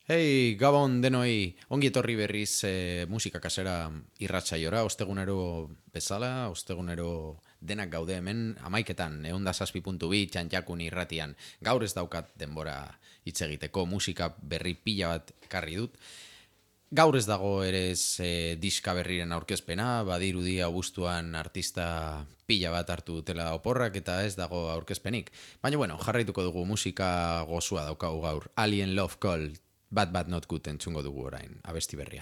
Hei, Gabon denoi, ongi etorri berriz musika kasera irratsaiora, ostegunero bezala, ostegunero denak gaude hemen, 11etan, 107.2 txantxakun irratian. Gaur ez daukat denbora hitz egiteko, musika berri pila bat ekarri dut. Gaur ez dago ere diska berriren aurkezpena, badirudi abuztuan artista pila bat hartu dutela oporrak eta ez dago aurkezpenik. Baina bueno, jarraituko dugu musika gozua daukagu gaur, Alien Love Call, Bad Bad Not Good entzungo dugu orain, abesti berria.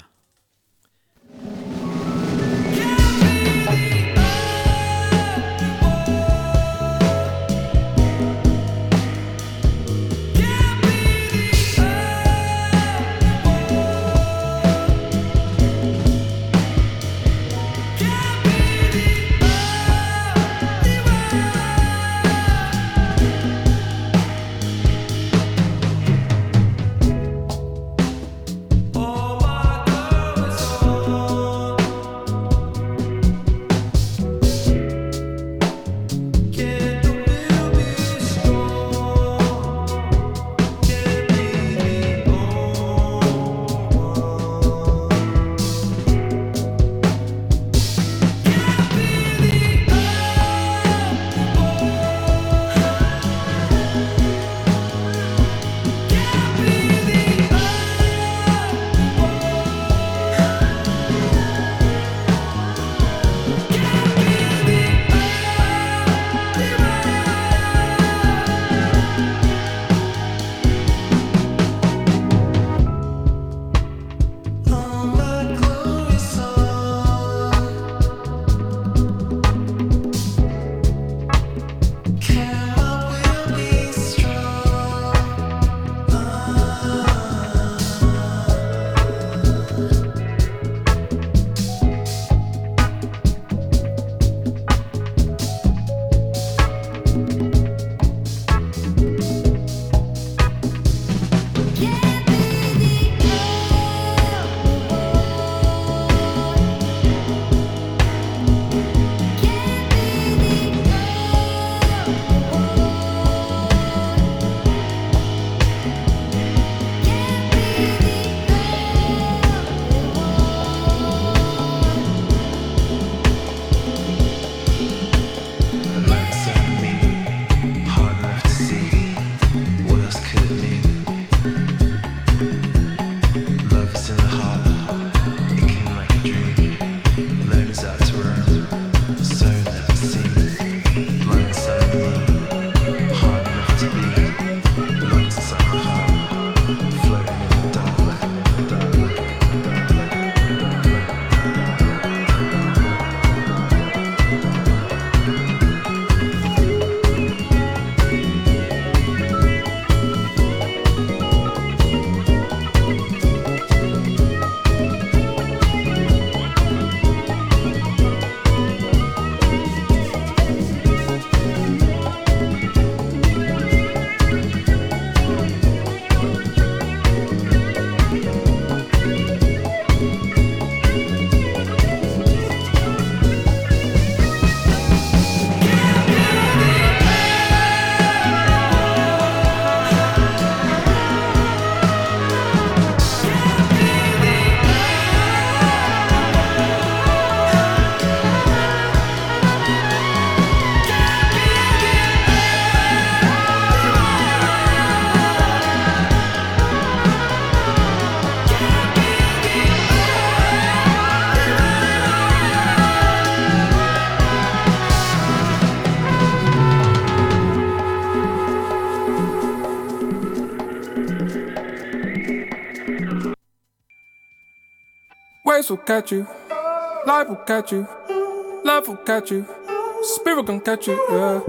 Waves will catch you, life will catch you, love will catch you, spirit gon' catch you, yeah.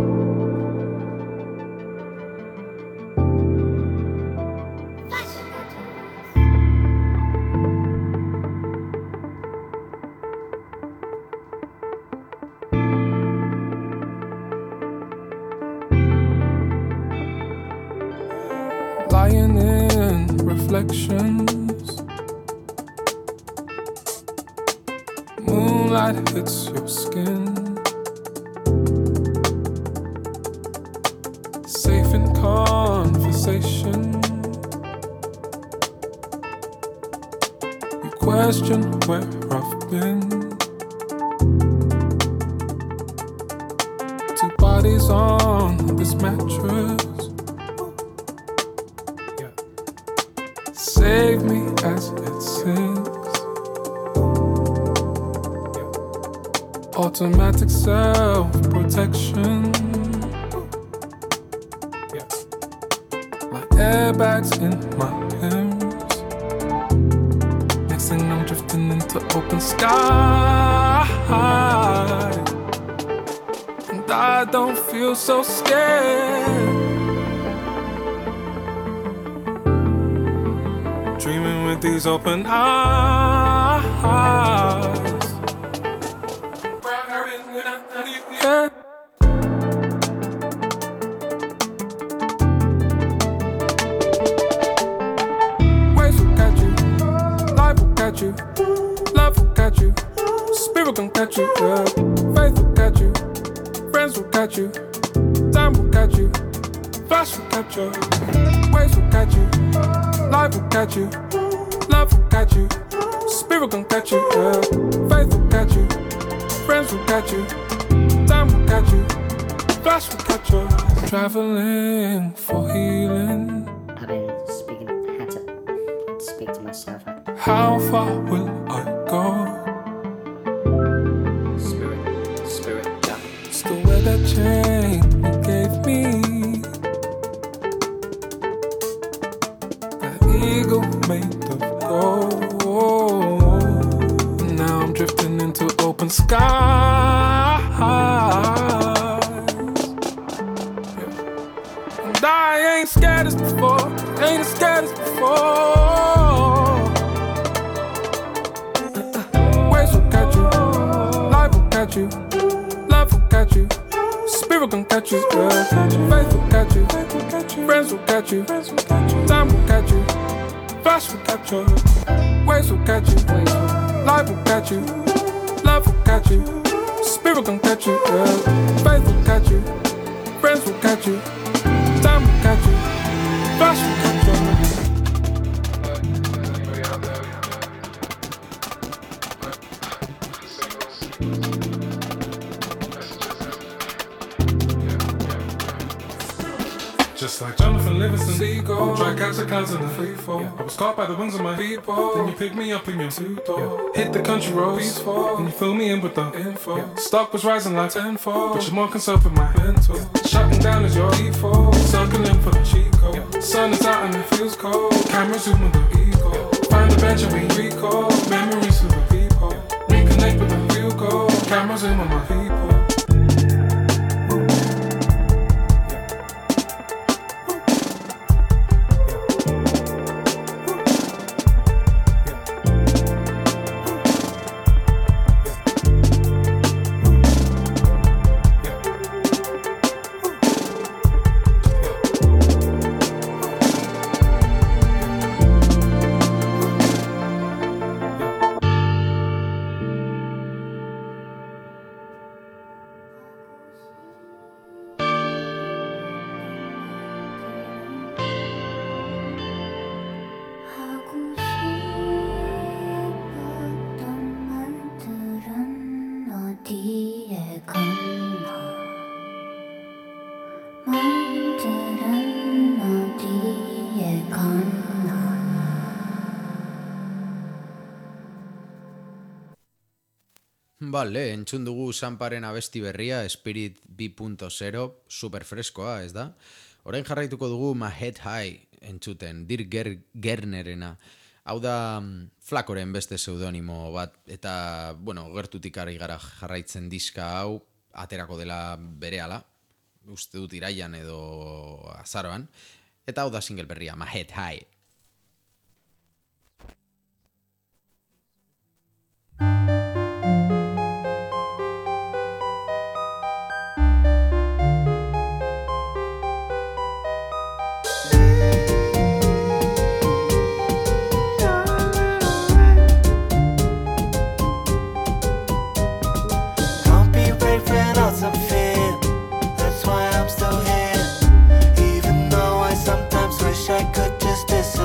Lying in reflections, moonlight hits your skin, safe in conversation, imagine where I've been. Two bodies on this mattress. Yeah. Save me as it sings. Yeah. Automatic self-protection. Yeah. My airbags in my limbs. Next thing I'm drifting into open sky. And I don't feel so scared. Dreaming with these open eyes. Yeah. Waves will catch you, life will catch you, love will catch you, spirit gon' catch you, yeah. Faith will catch you, friends will catch you, time will catch you, flash will catch you. Waves will catch you, life will catch you, love will catch you, spirit gon' catch you, yeah. Faith will catch you, friends will catch you, time will catch you, flash will catch you. Traveling for healing. I've been had to speak to myself. How far will I go? Spirit, yeah. Still wear that chain you gave me. That eagle made of gold. Now I'm drifting into open skies. Yeah. And I ain't scared as before. Ain't as scared as before. Waves will catch you, life will catch you, love will catch you, spirit gon' catch you, yeah. Faith will catch you, friends will catch you, time will catch you, flash will catch you. Waves will catch you, life will catch you, love will catch you, spirit gon' catch you, yeah. Faith will catch you, friends will catch you, time will catch you, flash will catch you. Just like Jonathan Livingston, Seagull, try catch the clouds in the free fall. I was caught by the wings of my people. Then you picked me up in your two-door. Hit the country roads, peaceful. Then you fill me in with the info. Stock was rising like tenfold, but you're more concerned with my mental. Shutting down is your default. Circling for the cheat code. Sun is out and it feels cold. Camera zooming the ego. Find the bench and we recall memories of the people. Reconnect with the real goal. Camera zoom on my people. Bale, entzun dugu Samparen abesti berria, Spirit 2.0, super freskoa, ez da? Orain jarraituko dugu My Head High entzuten, Dirk Gernerena. Hau da Flakoren beste pseudonimo bat, eta, bueno, gertutik ari gara jarraitzen diska hau, aterako dela berehala, uste dut iraian edo azaroan, eta hau da single berria, My Head High. That's why I'm still here, even though I sometimes wish I could just disappear.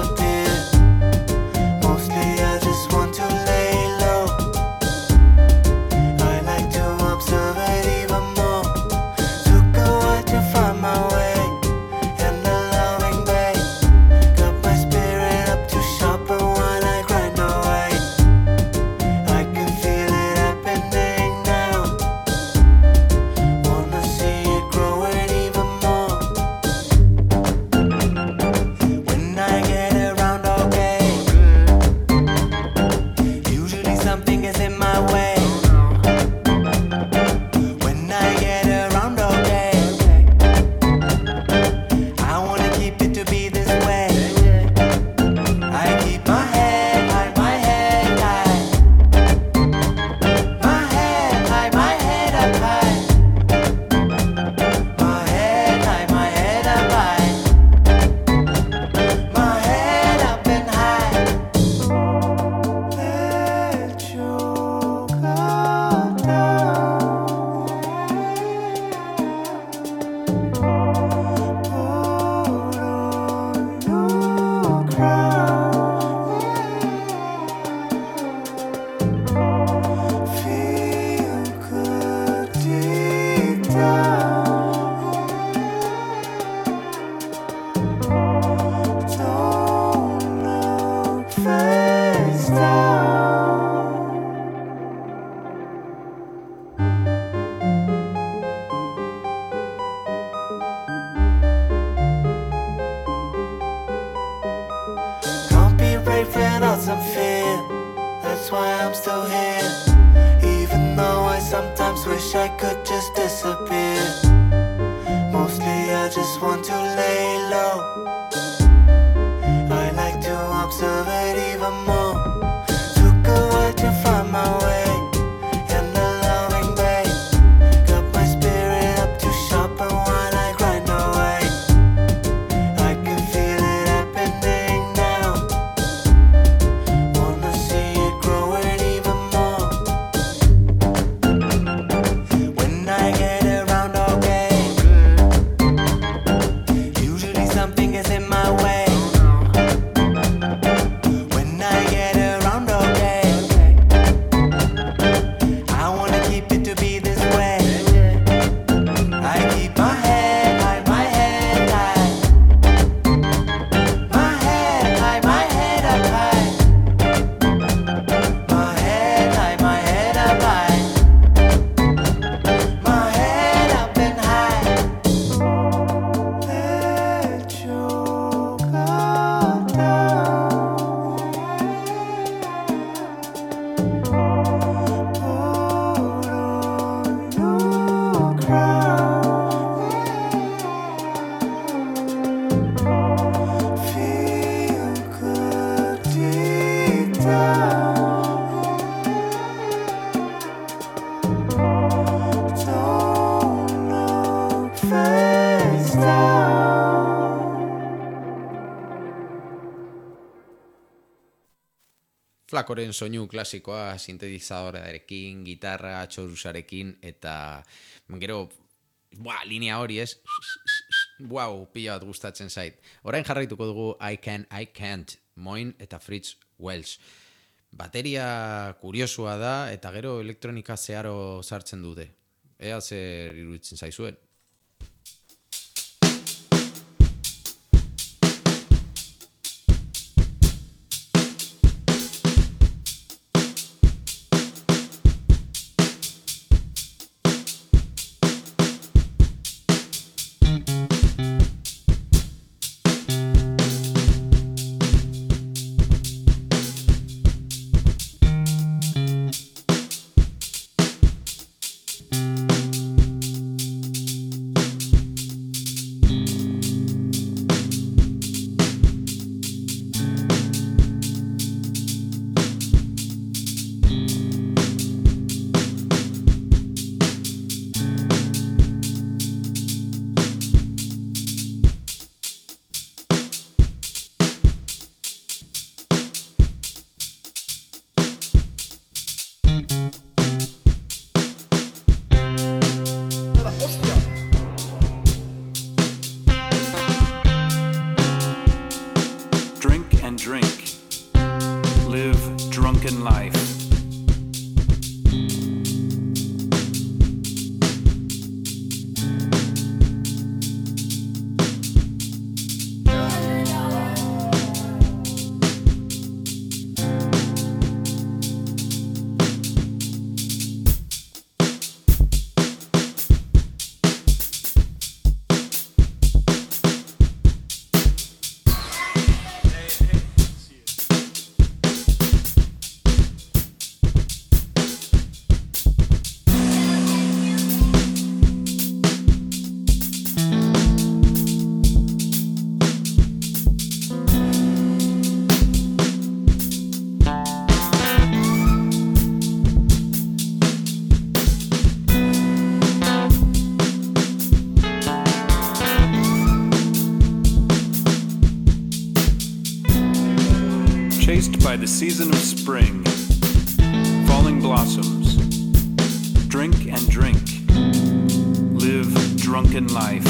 I'm still here. Even though I sometimes wish I could just disappear. Mostly I just want to lay low. I like to observe it even more. Took a while to find my way in the loving bay. Got my spirit up to sharpen while I grind away. I can feel it happening now. Wanna see it growing even more. When I get around, okay, usually something is in my way. When I get around, okay, I wanna keep it to be this way. I keep my head high, my head high. My head high, my head up high. My head high, my head up high. My head up and high. Let your guard down. Put on your crown. Feel good deep down. Don't look face down. Flakoren soinu klasikoa sintetizadorearekin, gitarra, txorusarekin, eta gero, linea hori ez, pila bat gustatzen zait. Orain jarraituko dugu I Can't, Moin eta Fritz Welsh. Bateria kuriosua da, eta gero elektronika zeharo sartzen dute. Ea zer iruditzen zaizuen. Drink and drink. Live drunken life. Chased by the season of spring, falling blossoms. Drink and drink. Live drunken life.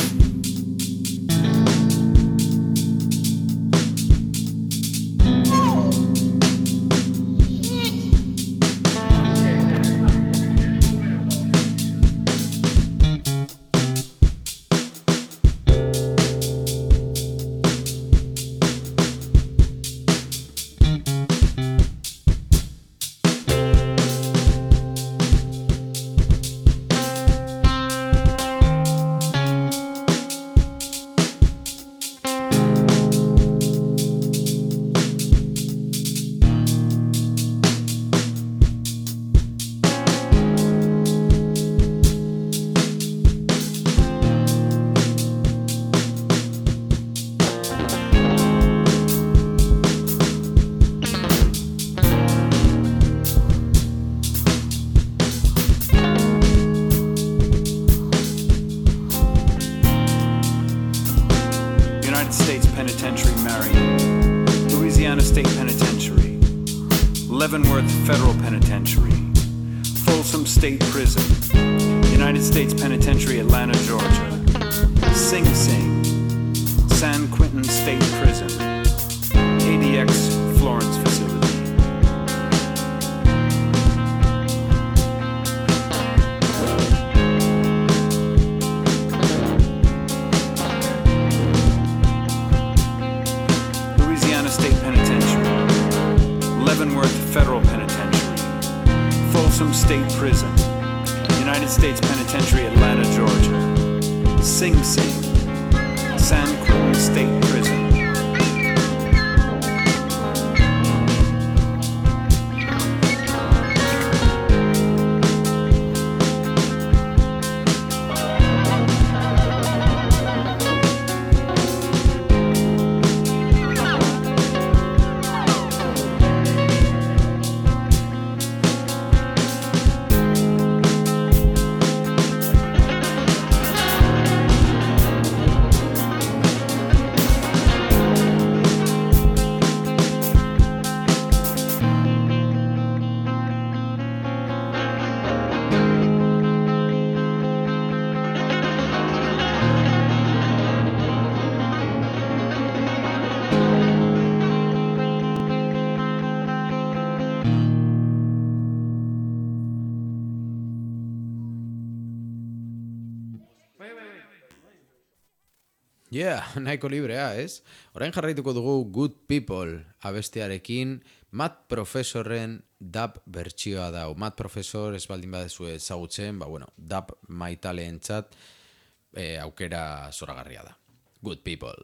Louisiana State Penitentiary, Leavenworth Federal Penitentiary, Folsom State Prison, United States Penitentiary, Atlanta, Georgia, Sing Sing, San Quentin State Prison, ADX Florence Facility. Louisiana State Penitentiary, Leavenworth Federal Penitentiary, Folsom State Prison, United States Penitentiary, Atlanta, Georgia, Sing Sing, San Quentin State Prison. Nahiko librea, ez? Orain jarraituko dugu Good People abestiarekin Matt Professorren dub bertsioa da. Matt Professor ez baldin badezu ezagutzen, dub maitaleentzat aukera zoragarria da. Good People.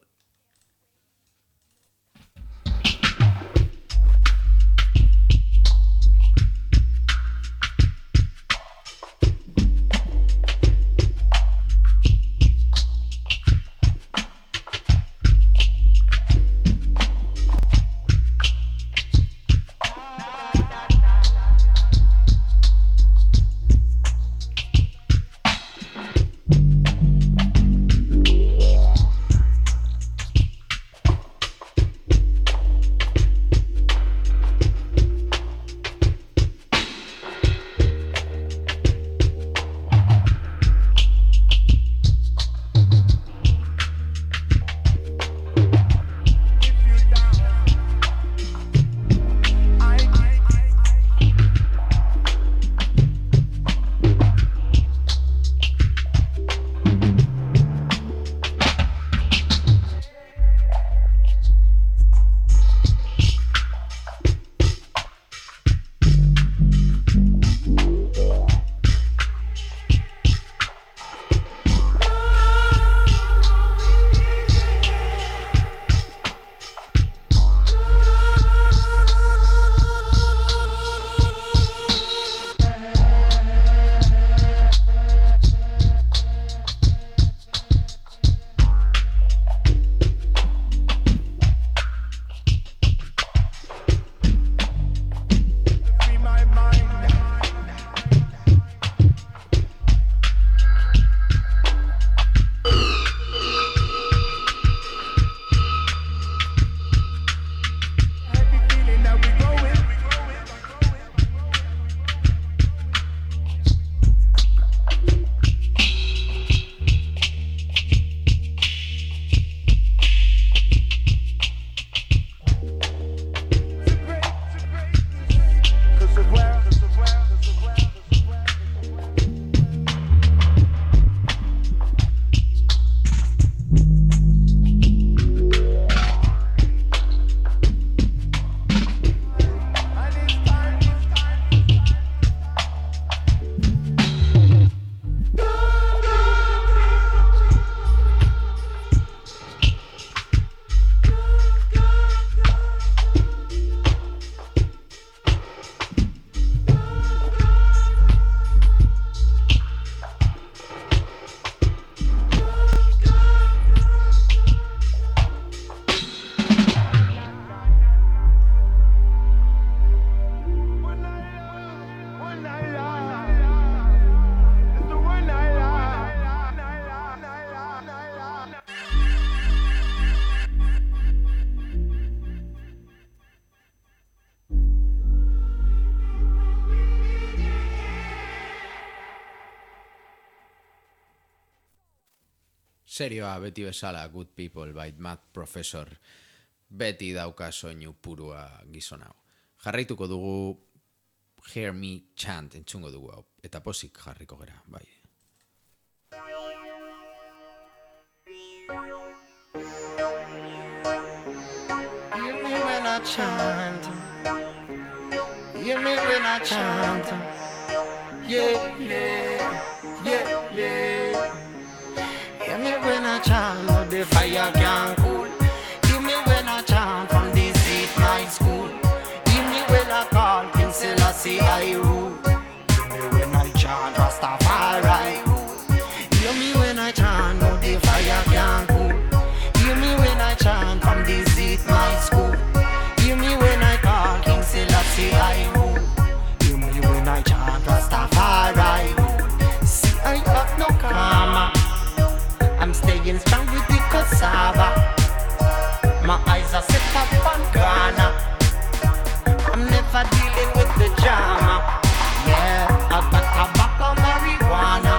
Serioa beti bezala Good People by Math Professor. Beti dauka soinu purua gizon hau. Jarraituko dugu Hear Me Chant entzungo dugu hau. Eta pozik jarriko gera, bai. Hear me when I chant. Hear me when I chant. Yeah, yeah, yeah, yeah. Hear me when I chant, but the fire can't cool. Hear me when I chant from this seat, my school. Hear me when I call King Selassie I rule. Hear me when I chant Rastafari rule. Hear me when I chant, but the fire can't cool. Hear me when I chant from this seat, my school. Hear me when I call King Selassie I rule. Hear me when I chant Rastafari rule. See I have no karma. I'm staying strong with the cassava. My eyes are set up on Ghana. I'm never dealing with the drama. Yeah, I got tobacco, marijuana.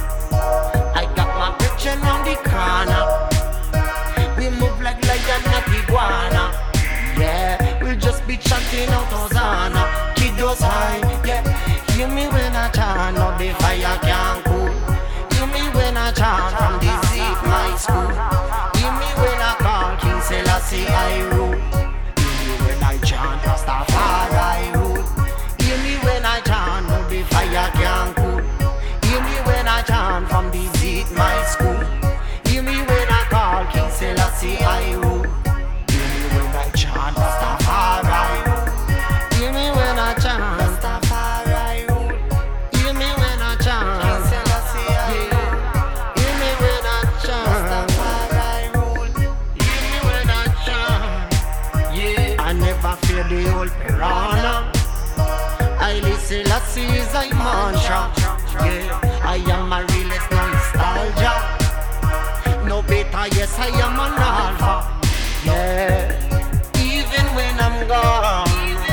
I got my picture on the corner. We move like lion, not iguana. Yeah, we'll just be chanting out Hosanna. Kiddos high, yeah. Hear me when I chant, no the fire can't cool. Hear me when I chant from the seat, my school. Hear me when I call King Selassie I rule. Hear me when I chant Rastafari rule. Hear me when I chant, no the fire can't cool. Hear me when I chant from the seat, my school. Hear me when I call King Selassie I rule. Hear me when I chant Rastafari rule. Hear me when I chant Rastafari rule. Hear me when I chant King Selassie I rule. Hear me when I chant Rastafari rule. Hear me when I chant. Yeah, I never fear the old piranha. I listen, Selassie is a mantra. Yeah, I am a realist, no nostalgia. No beta, yes, I am an alpha. Yeah, even when I'm gone,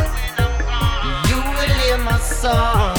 you will hear my song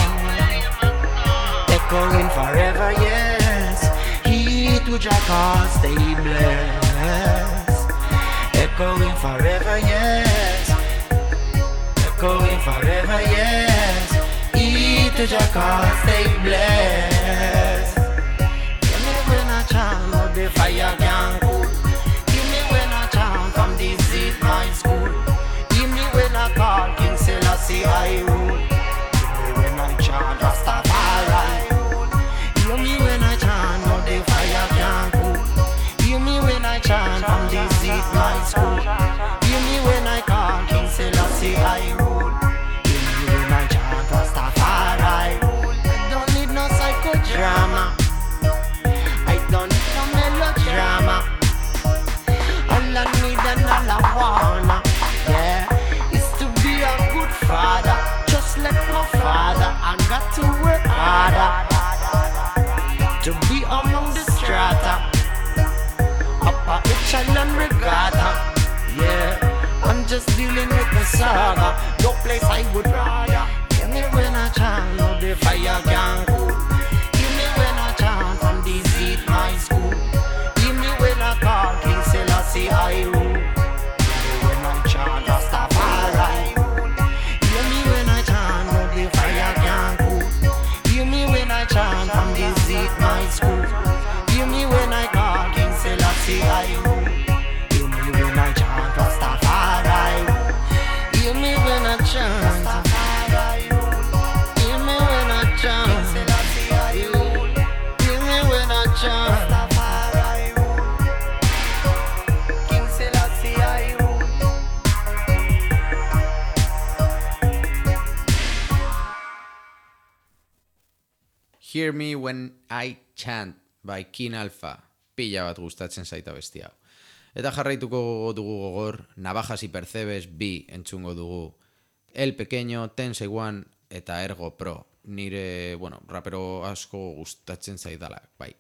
echoing forever, yes. He to Jackal, stay blessed. Echoing forever, yes. Echoing forever, yes. He to Jackal, stay blessed. Hear me when I chant, but the fire can't cool. Hear me when I chant from the seat, my school. Hear me when I call King Selassie I rule. Hear me when I chant Rastafari rule. Hear me when I chant, but the fire can't cool. Hear me when I chant from the seat, my school. Hear me when I call King Selassie I rule. Hear me when I chant Rastafari rule. I don't need no psychodrama. I don't need no melodrama. All I need and all I wanna, yeah, is to be a good father. Just like my father, I got to work harder to be among the strata. Upper echelon regatta, yeah. I'm just dealing with the saga. No place I would rather. Hear me when I chant, no the fire can't cool. Hear me when I chant from the seat, my school. Hear me when I call King Selassie I rule. Hear me when I chant Rastafari rule. Hear me when I chant, no the fire can't cool. Hear me when I chant from the seat, my school. Hear me when I call King Selassie I rule. Hear me when I chant Rastafari rule. Hear me when I chant Rastafari rule. Hear me when I chant King Selassie I rule. Hear me when I chant Rastafari rule. King Selassie I rule. Hear Me When I Chant by King Alpha. Pila bat gustatzen zaita bestia hau. Eta jarraituko dugu gogor, Navajas y Percebes bi entzungo dugu. El Pequeño, Tense One eta Ergo Pro. Nire, bueno, rapero asko gustatzen zaidala, bai.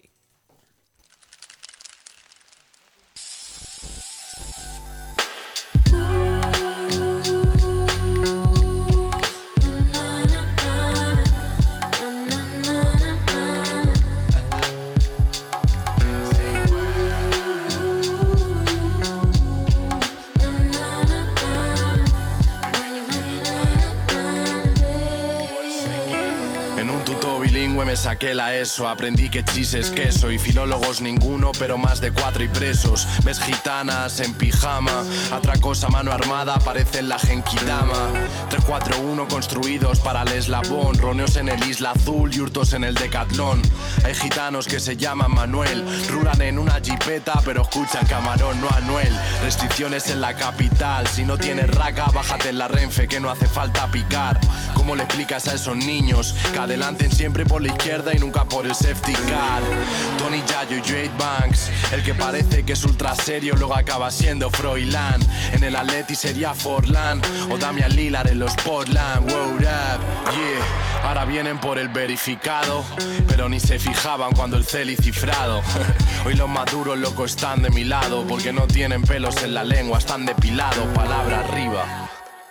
saqué la ESO. Aprendí que chis es queso y filólogos ninguno, pero más de 4 y presos. Ves gitanas en pijama, atracos a mano armada, parecen la Genkidama. 341 construidos para el eslabón, roneos en el Isla Azul y hurtos en el Decatlón. Hay gitanos que se llaman Manuel, rulan en una jipeta pero escuchan Camarón, no Anuel. Restricciones en la capital, si no tienes raca, bájate en la Renfe que no hace falta picar. ¿Cómo le explicas a esos niños que adelanten siempre por la izquierda y nunca por el safety car? Tony Yayo y Jade Banks, el que parece que es ultra serio luego acaba siendo Froilán. En el Atleti sería Forlán o Damian Lillard en los Portland. Wow up, yeah. Ahora vienen por el verificado, pero ni se fijaban cuando el cel y cifrado. Hoy los maduros locos están de mi lado, porque no tienen pelos en la lengua, están depilados, palabra arriba.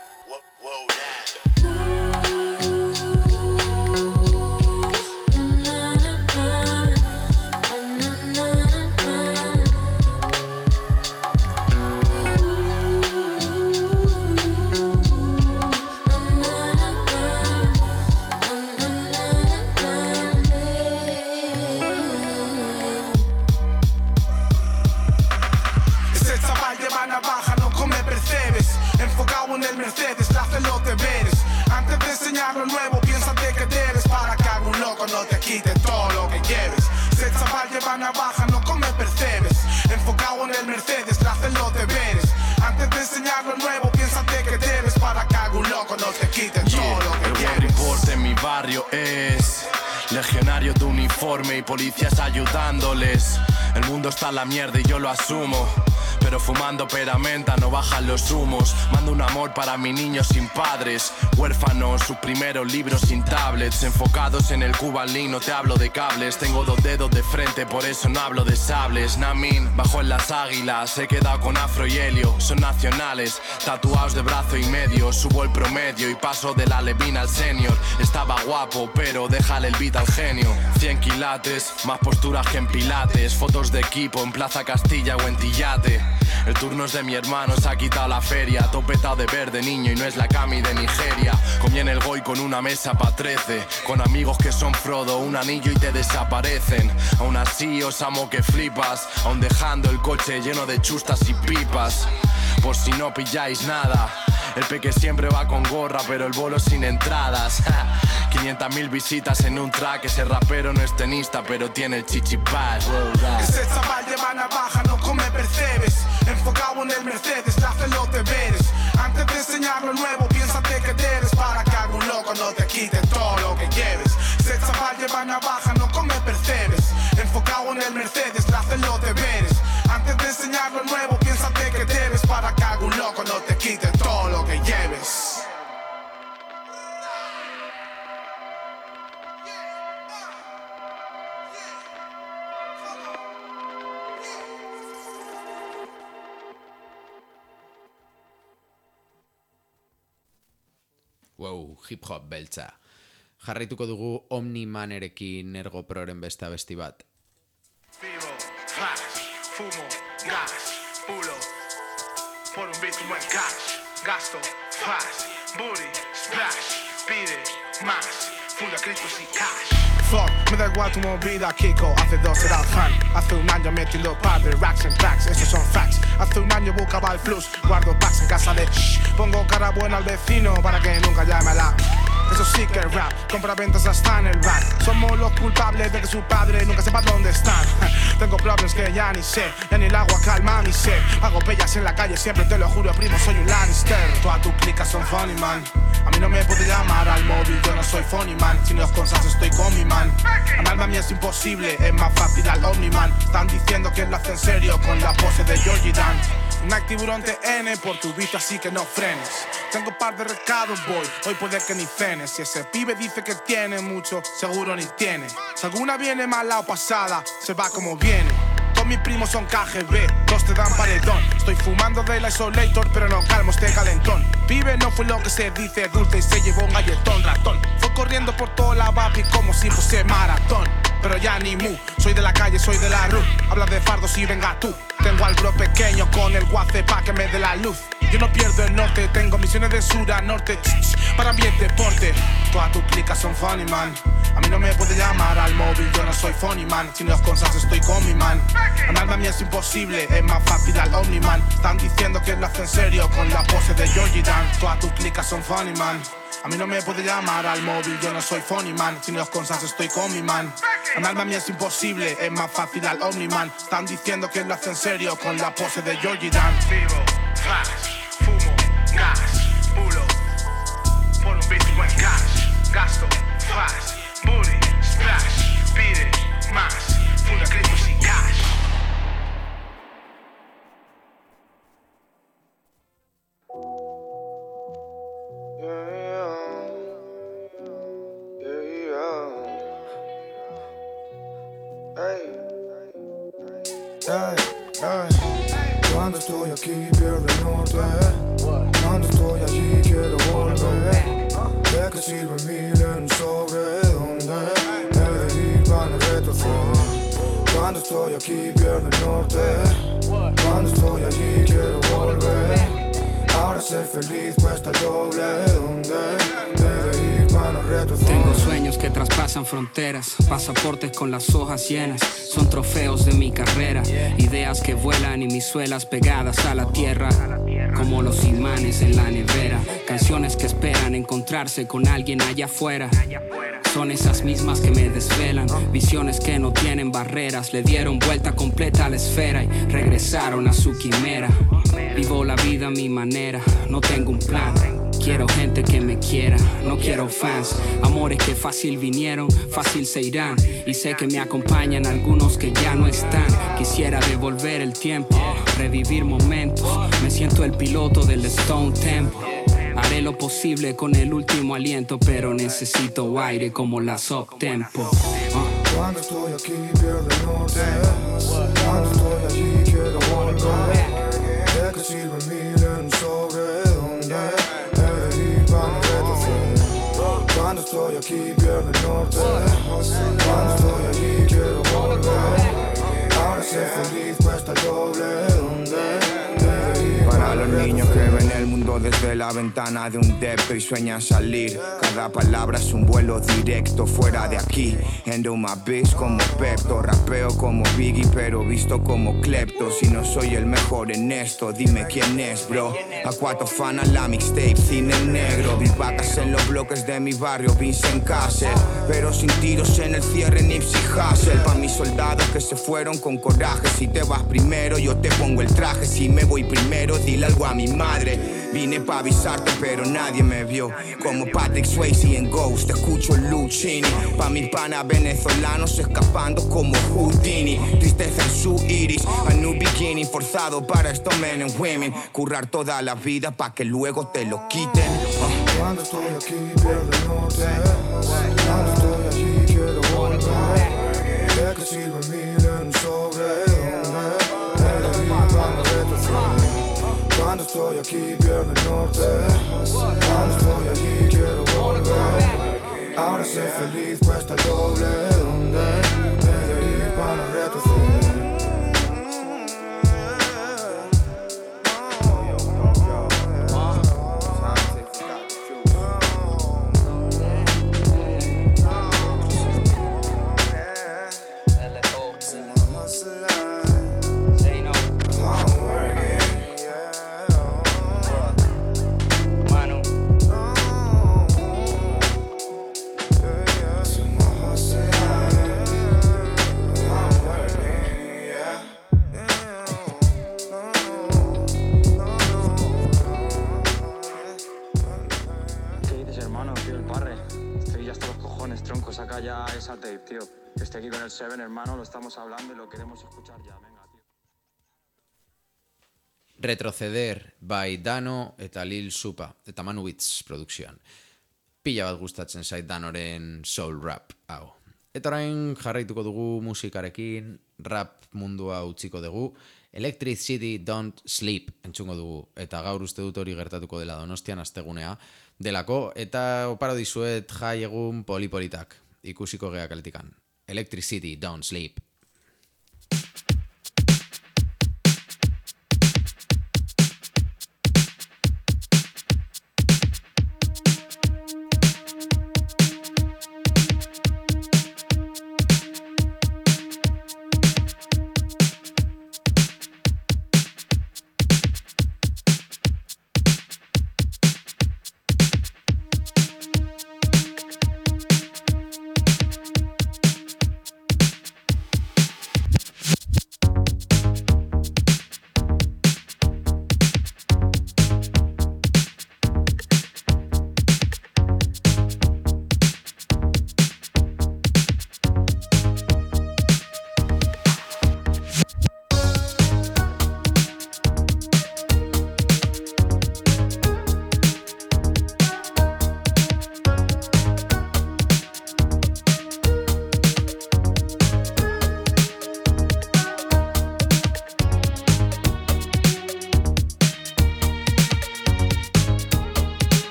Lo nuevo, piénsate que debes para que algún loco no te quite todo lo que lleves. Ese chaval lleva navaja, no come percebes. Enfocado en el Mercedes, le hacen los deberes. Antes de enseñar lo nuevo, piénsate que debes para que algún loco no te quite todo lo que lleves. El reporte en mi barrio es legionarios de uniforme y policías ayudándoles. El mundo está en la mierda y yo lo asumo, pero fumando peramenta no bajan los humos. Mando un amor para mi niño sin padres, huérfanos, sus primeros libros sin tablets. Enfocados en el cubalín, no te hablo de cables. Tengo 2 dedos de frente, por eso no hablo de sables. Namin, bajo en las águilas, he quedado con Afro y Helio. Son nacionales, tatuados de brazo y medio. Subo el promedio y paso de la Levina al senior. Estaba guapo, pero déjale el beat al genio. 100 quilates, más posturas que en pilates. Fotos de equipo en Plaza Castilla o en Tillate. El turno es de mi hermano, se ha quitado la feria. Topetado de verde niño y no es la Cami de Nigeria. Comí en el Goy con una mesa pa' 13, con amigos que son Frodo, un anillo y te desaparecen. Aún así os amo que flipas, aún dejando el coche lleno de chustas y pipas. Por si no pilláis nada, el peque siempre va con gorra pero el bolo sin entradas. 500.000 visitas en un track, ese rapero no es tenista pero tiene el chichipad. Ese chaval lleva navaja, no come percebes. Enfocado en el Mercedes, le hacen los deberes. Antes de enseñar lo nuevo, piénsate que debes para que algún loco no te quite todo lo que lleves. Ese chaval lleva navaja, no come percebes. Enfocado en el Mercedes, le hacen los deberes. Antes de enseñar lo nuevo, piénsate que debes para que algún loco no te quite todo lo que lleves. Wow, hip-hop beltza. Jarraituko dugu Omnimanerekin Ergo Proren beste abesti bat. Vivo, flash, fumo, gas, pulo. Por un beat buen cash, gasto, flash, booty, splash. Pide más, funda criptos y cash. Fuck, me da igual tu movida, Kiko. Hace 2 era fan. Hace un año metiendo par de racks en tracks, esos son facts. Hace un año buscaba el flux, guardo packs en casa de shh. Pongo cara buena al vecino para que nunca llame a la. Eso sí que es rap, compra ventas hasta en el rack. Somos los culpables de que su padre nunca sepa dónde están. Tengo problemas que ya ni sé, ya ni el agua calma mi sed. Hago pellas en la calle, siempre te lo juro, primo, soy un Lannister. Todas tus clicas son funny, man. A mí no me puede llamar al móvil, yo no soy funny, man. Si no es cosas estoy con mi man. Amarme a mí es imposible, es más fácil al Omniman. Están diciendo que lo hace en serio con la pose de Georgie Dan. Un tiburón TN por tu vista, así que no frenes. Tengo par de recados, boy, hoy puede que ni cenes. Si ese pibe dice que tiene mucho, seguro ni tiene. Si alguna viene mala o pasada, se va como viene. Todos mis primos son KGB, 2 te dan paredón. Estoy fumando del isolator, pero no calmo este calentón. Pibe no fue lo que se dice dulce y se llevó un galletón ratón. Fue corriendo por toda la vapi como si fuese maratón. Pero ya ni mu, soy de la calle, soy de la rue. Habla de fardos y venga tú. tengo al bro pequeño con el guace pa' que me dé la luz. Yo no pierdo el norte, tengo misiones de sur a norte. Para mí es deporte. Todas tus clicas son funny, man. A mí no me puede llamar al móvil, yo no soy funny, man. Si no es cosas estoy con mi man. Ganarme a mí es imposible, es más fácil al Omniman. Están diciendo que lo hace en serio con la pose de Georgie Dan. Todas tus clicas son funny, man. A mí no me puede llamar al móvil, yo no soy funny, man. Si no es cosas estoy con mi man. Ganarme a mí es imposible, es más fácil al Omniman. Están diciendo que lo hace en serio con la pose de Georgie Dan. Vivo, flash, fumo, gas, bulo. Por un Bitcoin cash, gasto, flash, booty, splash, pide más, funda criptos y cash. Cuando estoy aquí pierdo el norte. Cuando estoy allí quiero volver. ¿De qué sirve mil en un sobre? ¿Dónde he de ir para no retroceder? Cuando estoy aquí pierdo el norte. Cuando estoy allí quiero volver. Ahora ser feliz cuesta el doble. ¿Dónde he de ir para no retroceder? Tengo sueños que traspasan fronteras, pasaportes con las hojas llenas, son trofeos de mi carrera, ideas que vuelan y mis suelas pegadas a la tierra, como los imanes en la nevera, canciones que esperan encontrarse con alguien allá afuera. Son esas mismas que me desvelan, visiones que no tienen barreras, le dieron vuelta completa a la esfera y regresaron a su quimera. Vivo la vida a mi manera, no tengo un plan. Quiero gente que me quiera, no quiero fans. Amores que fácil vinieron, fácil se irán. Y sé que me acompañan algunos que ya no están. Quisiera devolver el tiempo, revivir momentos. Me siento el piloto del Stone Temple. Haré lo posible con el último aliento, pero necesito aire como las up-tempo. Cuando estoy aquí pierdo el norte. Cuando estoy allí quiero volver. ¿De qué sirve mil en un sobre? ¿Dónde he de ir para no retroceder? Cuando estoy aquí pierdo el norte. Cuando estoy allí quiero volver. Ahora ser feliz cuesta el doble. ¿Dónde he de ir para los niños que ven el mundo desde la ventana de un depto y sueñan salir? Cada palabra es un vuelo directo fuera de aquí. Endo my biz como Pepto, rapeo como Biggie pero visto como Klepto. Si no soy el mejor en esto, dime quién es, bro. A cuatro fanas la mixtape, cine negro. Vi vacas en los bloques de mi barrio, Vincent Castle, pero sin tiros en el cierre Nipsey Hussle. Pa' mis soldados que se fueron con coraje. Si te vas primero yo te pongo el traje. Si me voy primero dile algo a mi madre. Vine pa' avisarte pero nadie me vio. Como Patrick Swayze en Ghost, escucho el Lucchini. Pa' mis panas venezolanos escapando como Houdini. Tristeza en su iris, a new beginning. Forzado para estos men and women. Currar toda la vida pa' que luego te lo quiten. Cuando estoy aquí pierdo el norte. Cuando estoy allí quiero volver. ¿De qué sirve mil en un sobre? ¿Dónde he de ir para no retroceder? Cuando estoy aquí pierdo el norte. Cuando estoy allí quiero volver. Ahora ser feliz cuesta el doble. ¿Dónde he de ir para no retroceder? Tío, que esté aquí con el Seven, hermano, lo estamos hablando y lo queremos escuchar ya, venga, tío. Retroceder by Dano eta Lil Supa eta Manubitz produkzioan. Pila bat gustatzen zait Danoren soul rap hau. Eta orain jarraituko dugu musikarekin, rap mundua utziko dugu. Electric City Don't Sleep entzungo dugu. Eta gaur uste dut hori gertatuko dela Donostian astegunea delako. Eta oparo dizuet jai egun polipolitak. Ikusiko gea kaletikan. Electric City Don't Sleep.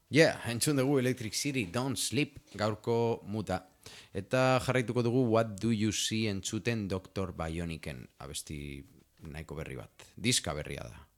Entzun dugu Electric City, Don't Sleep, gaurko muta. Eta jarraituko dugu What Do You See entzuten Dr. Bionicen, abesti nahiko berri bat. Diska berria da.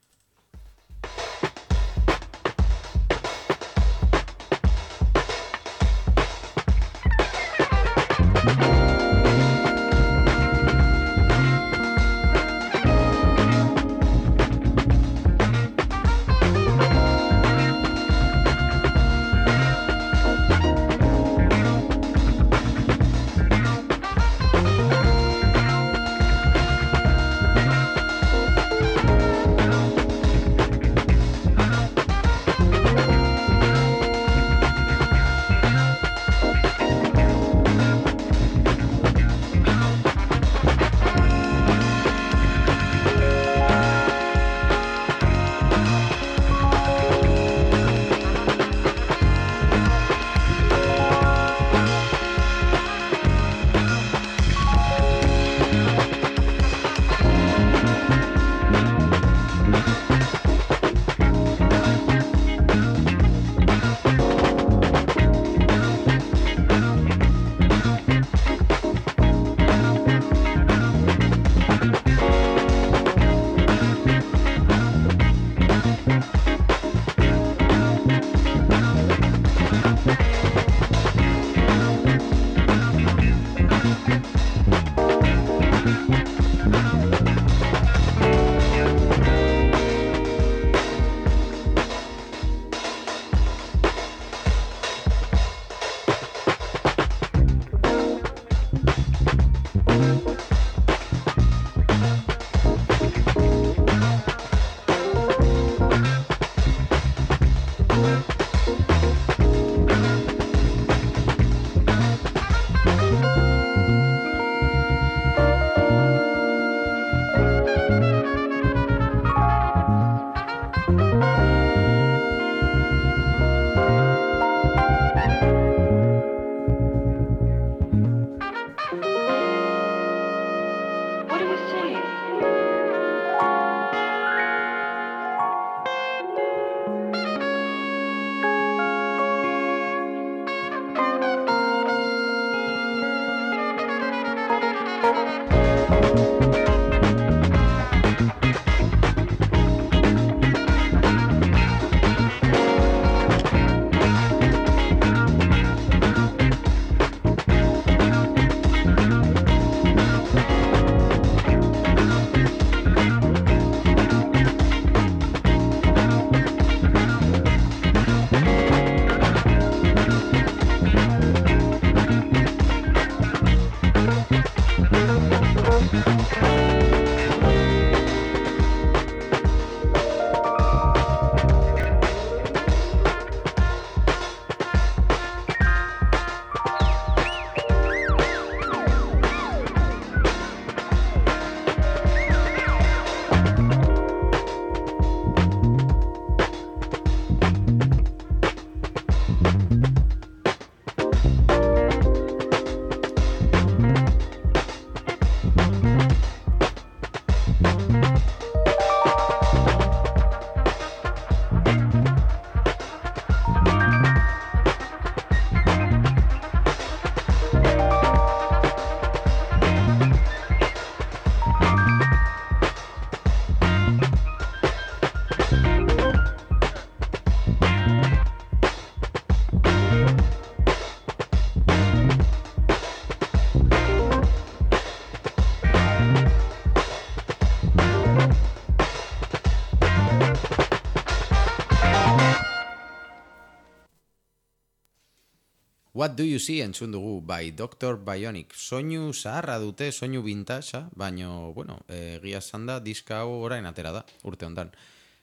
What Do You See entzun dugu by Dr. Bionic. Soinu zaharra dute, soinu vintage, baino, bueno, egia esan da, diska hau orain atera da, urte hondan.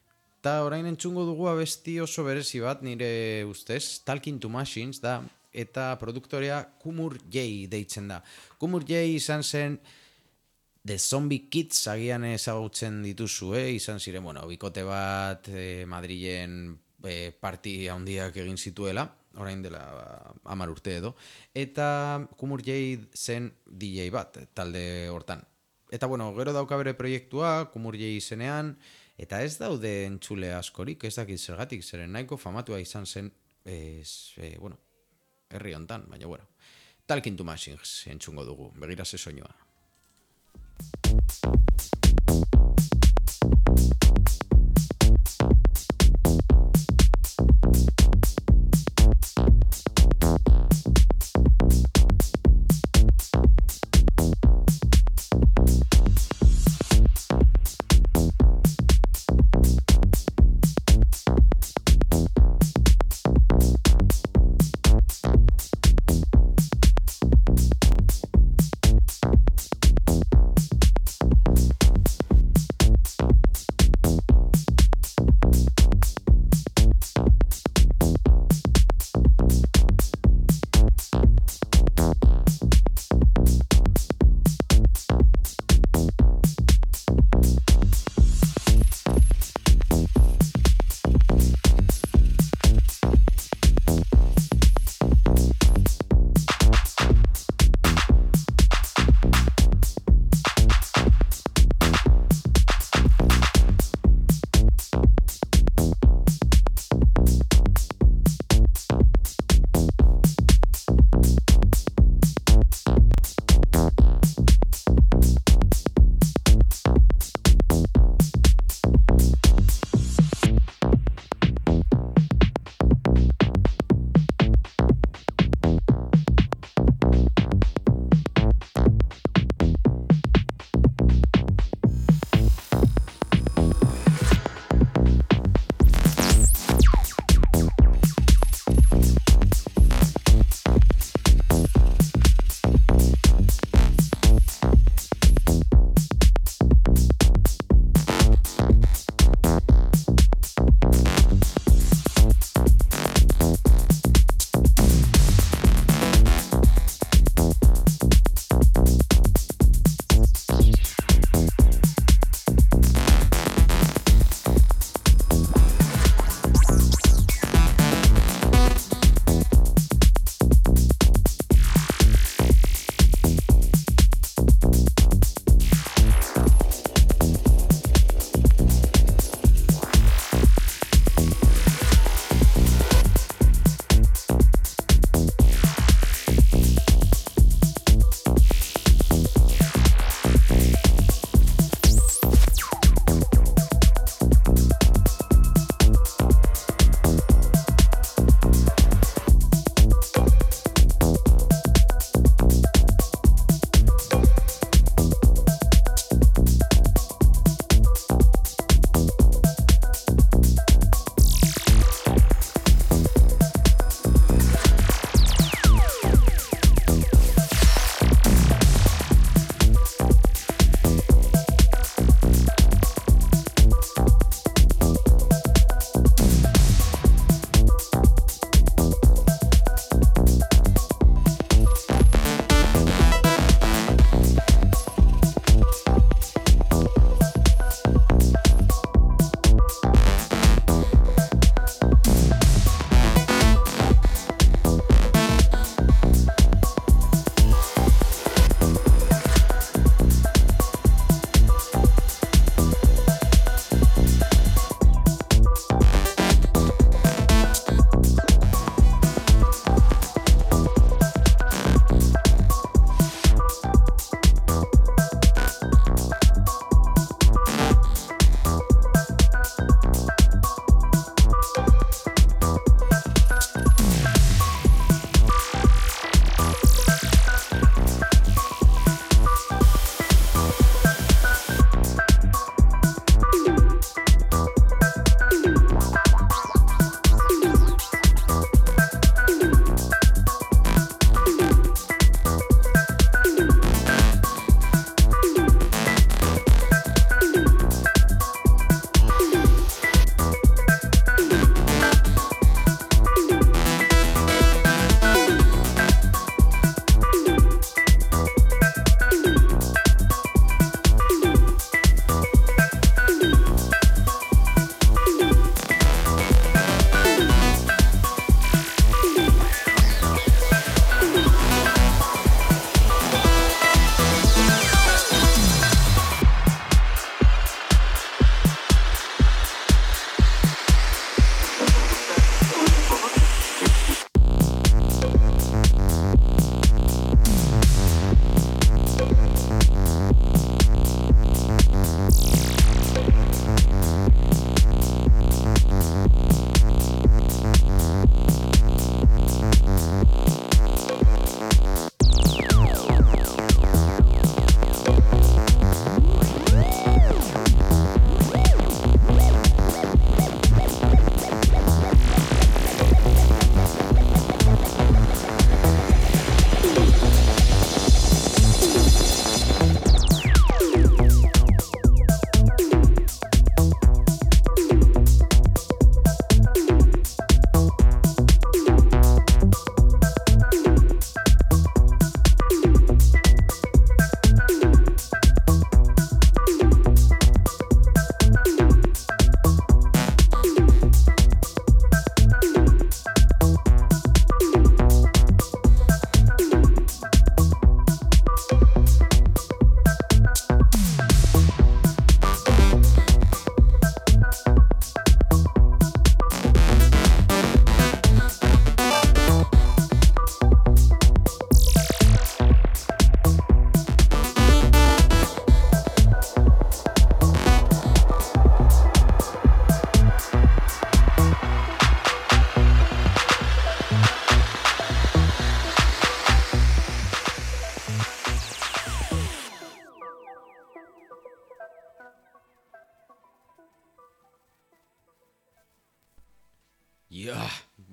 Ta orain entzungo dugu abesti oso berezi bat, nire ustez, Talking to Machines da, eta produktorea Kumur J deitzen da. Kumur J izan zen The Zombie Kids agian ezagutzen dituzu, izan ziren, bueno, bikote bat Madrilen parti handiak egin zituela, orain dela 10 urte edo, eta Kumur J zen DJ bat, talde hortan. Eta bueno, gero dauka bere proiektua, Kumur J izenean, Eta ez daude entzule askorik, ez dakit zergatik, zeren nahiko famatua izan zen, herri hontan, baina, Talking to Machines entzungo dugu, begira ze soinua.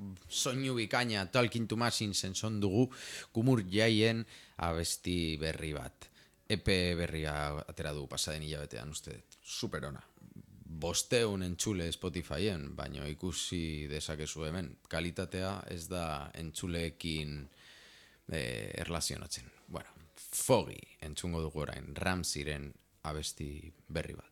soinu bikaina Talking to Machines entzun dugu Kumur jaien abesti berri bat. Epe berria atera du pasaden hilabetean uste dut. Super ona. 500 entzule Spotifyen, baina ikusi dezakezu hemen. Kalitatea ez da entzuleekin erlazionatzen. Bueno, Foggy entzungo dugu orain, Ramsiren abesti berri bat.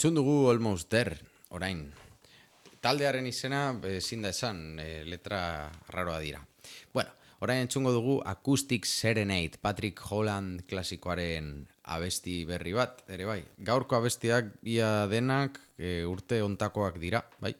Entzun dugu Almost There, orain. Taldearen izena ezin da esan, letra raroa dira. Bueno, orain entzungo dugu Acoustic Serenade, Patrick Holland klasikoaren abesti berri bat, ere bai. Gaurko abestiak ia denak urte ontakoak dira, bai.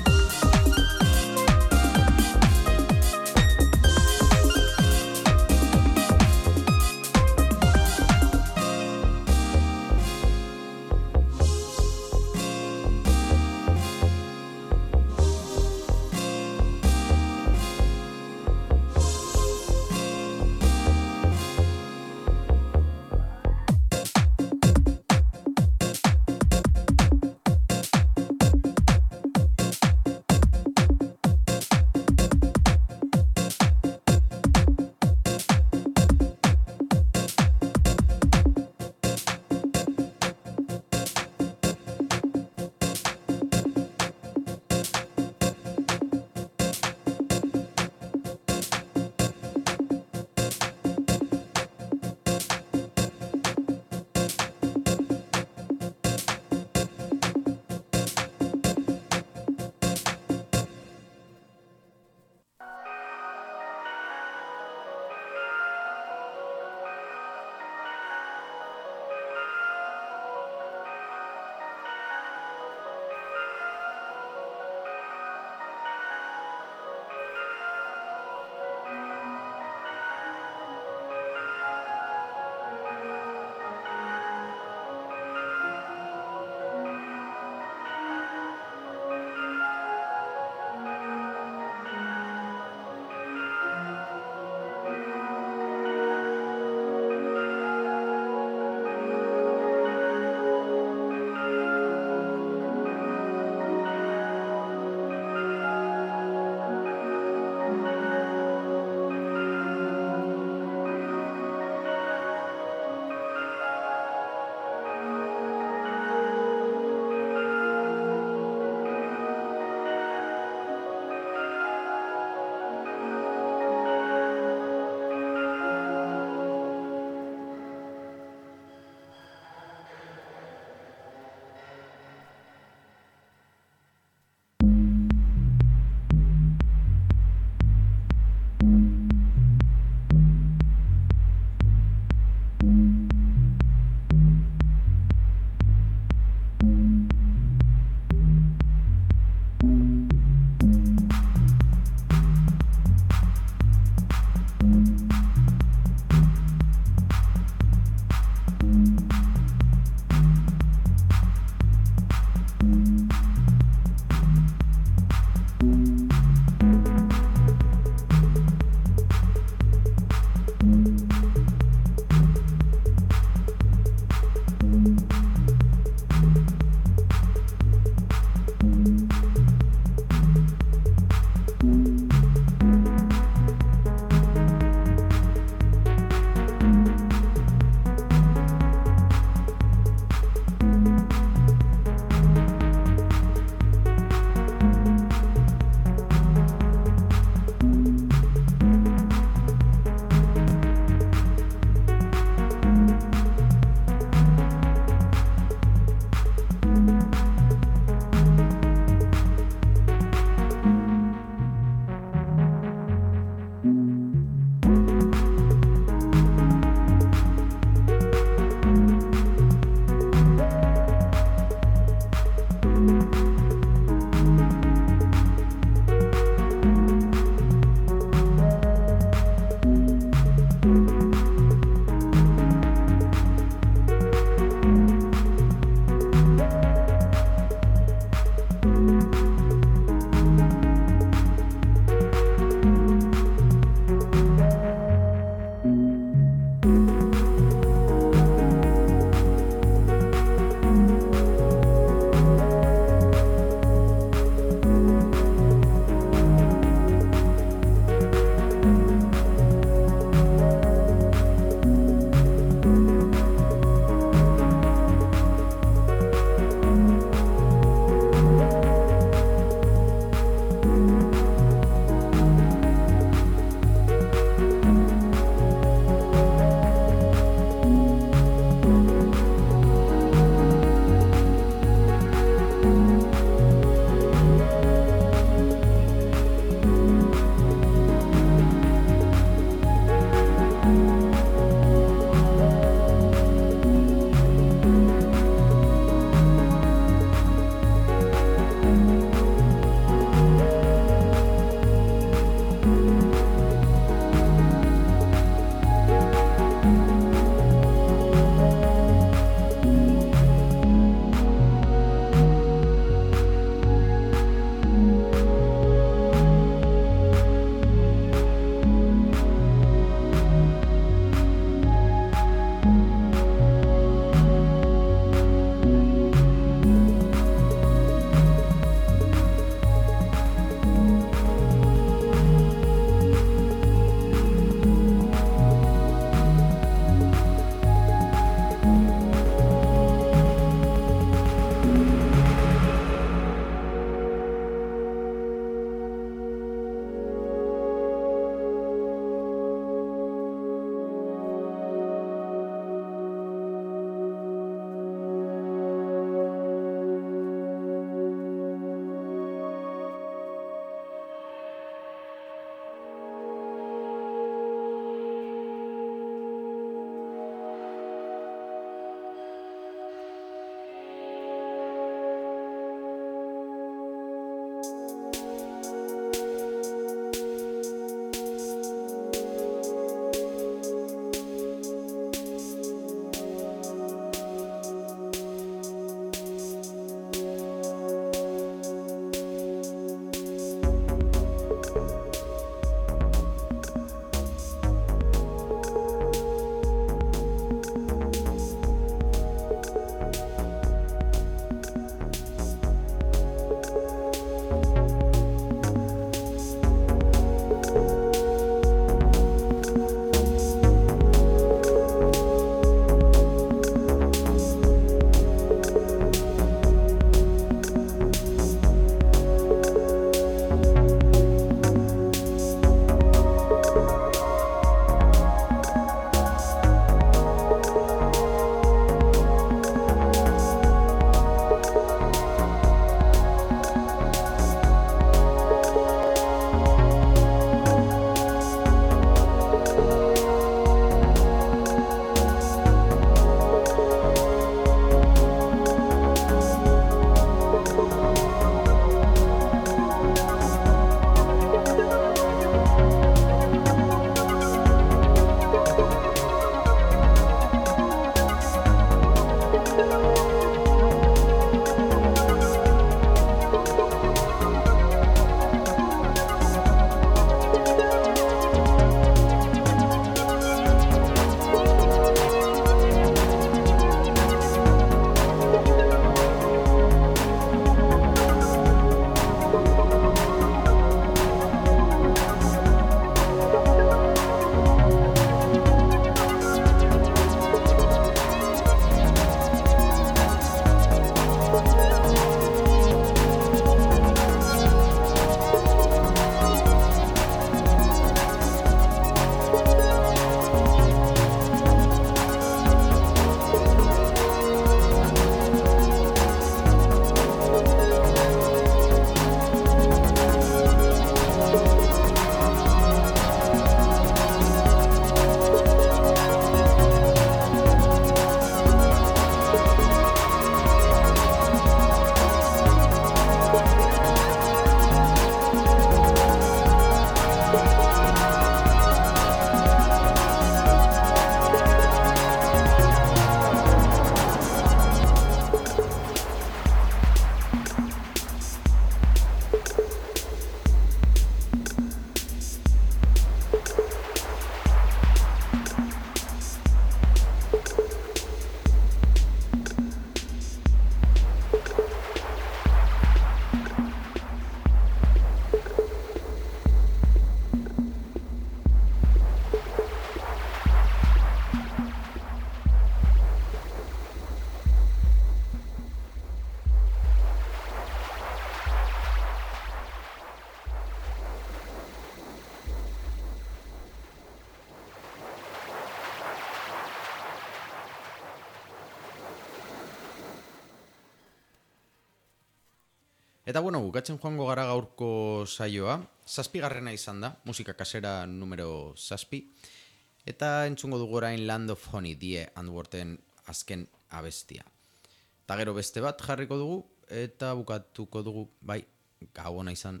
Eta bueno, bukatzen joango gara gaurko saioa. 7. izan da, musika kasera numero 7. Eta entzungo dugu orain Land of Honey, Die Antworten azken abestia. Eta gero beste bat jarriko dugu, eta bukatuko dugu, bai, gau ona izan.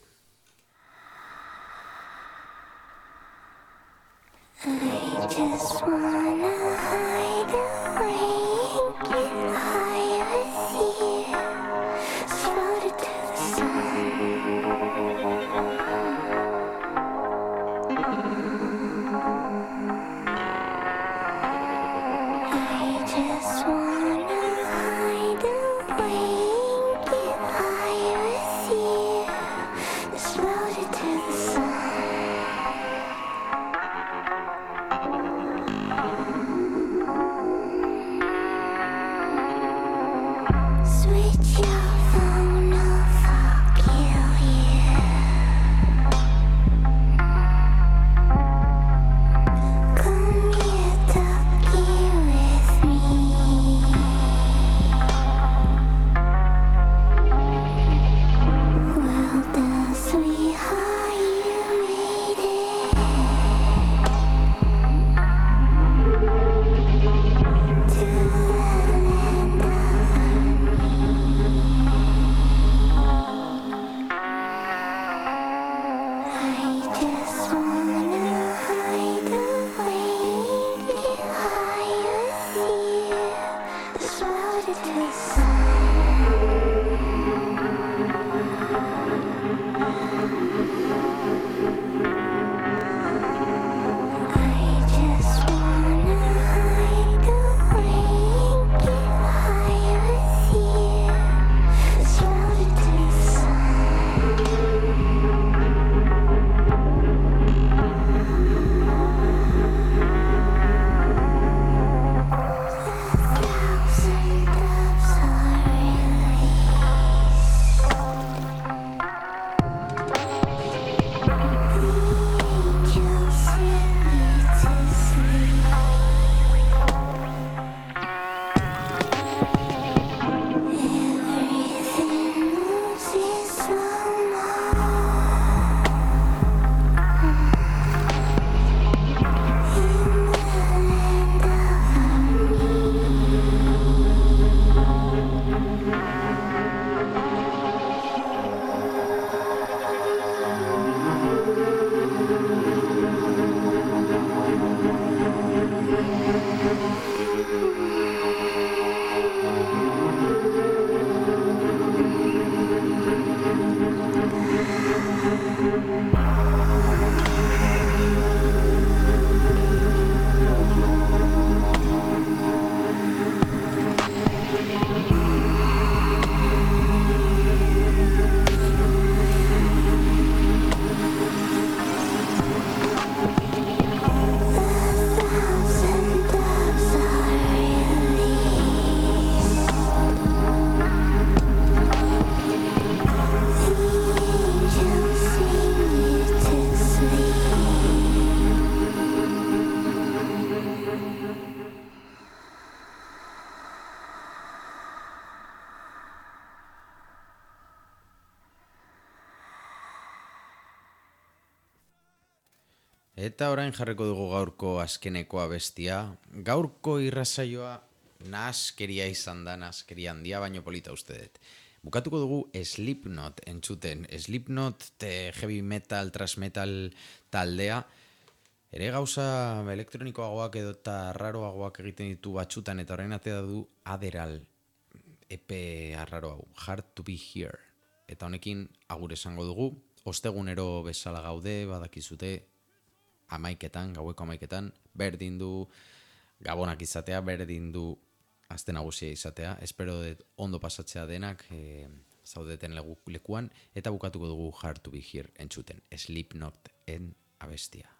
I just wanna hide away and get high with you. Floated to the sun. I just wanna hide away and get high with you. Floated to the sun. Switch your phone off, I'll kill you. Come here, ducky with me. Well done, sweetheart, you made it. To the land of I just wanna hide away, get high with you, floated to the sun. I just wanna hide away, get high with you, floated to the sun. Thousand doves are released. The angels sing you to sleep. Everything moves in slow-mo. In the land of thousand doves are released. The angels sing you to sleep. Eta orain jarriko dugu gaurko azkeneko abestia. Gaurko irrasaioa naskeria izan da, naskeria handia, baino polita uste dut. Bukatuko dugu Slipknot entzuten. Slipknot heavy metal, thrash metal taldea. Ere gauza elektronikoagoak edo eta raroagoak egiten ditu batxutan, eta orain atea du Adderall EP arraro hau, Hard to be here. Eta honekin agur esango dugu. Ostegunero bezala gaude, badakizute, gaueko 11, berdin du gabonak izatea, berdin du aste nagusia izatea. Espero dut ondo pasatzea denak zaudeten lekuan, eta bukatuko dugu Hard to be here entzuten. Slipknoten abestia.